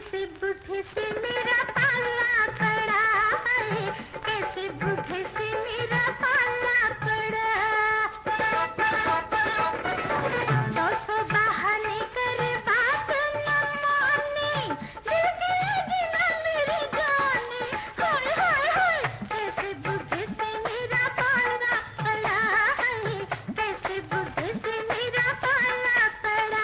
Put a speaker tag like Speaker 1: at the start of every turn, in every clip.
Speaker 1: कैसे बूढ़े से मेरा पाला पड़ा है, कैसे बूढ़े से मेरा पाला पड़ा। तो बहाने कर बात न माने, दिल के लगी ना मेरी जाने। हाय हाय हाय, कैसे बूढ़े से मेरा पाला पड़ा है, कैसे बूढ़े से मेरा पाला पड़ा।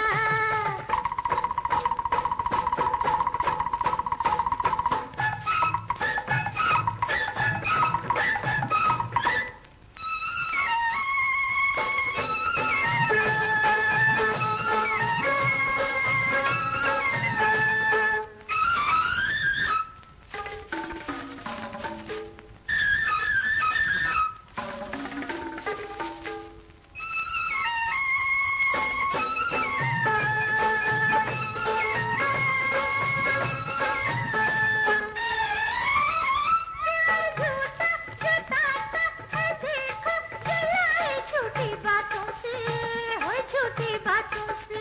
Speaker 1: छोटी बातों से, हो छोटी बातों से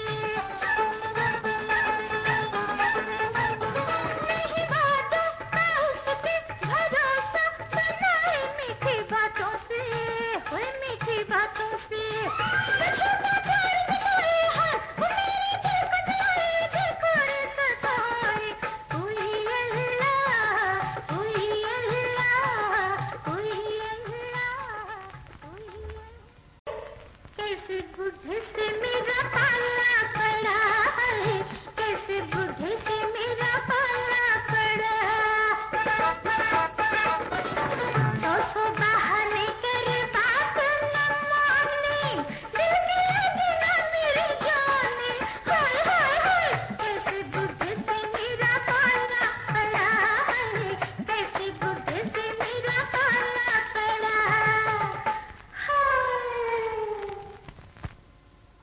Speaker 1: नहीं बातों का उस पे भरोसा बनाए, मीठी बातों से, हो मीठी बातों से। छोटा प्यार दिखाए है, वो मेरी दिल को जलाए, दिल को सताए। कोई अल्लाह, कोई अल्लाह, कोई अल्लाह, कोई अल्लाह। कैसे बूढ़े से मेरा पाला पड़ा है, कैसे बूढ़े से मेरा